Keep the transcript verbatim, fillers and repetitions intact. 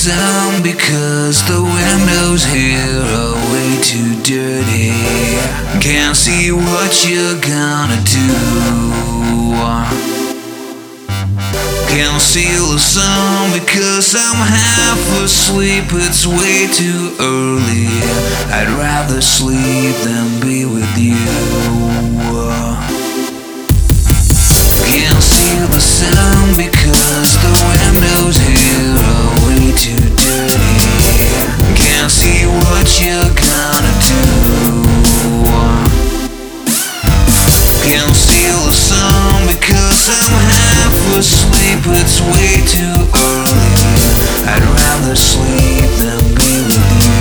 sun because the windows here are way too dirty. Can't see what you're gonna do. Can't see the sun because I'm half asleep. It's way too early. I'd rather sleep than be with you. Can't see the sun because the windows here are way too dirty. Can't see what you're gonna do. Can't see the sun because I'm half asleep. It's way too early. I'd rather sleep than be with you.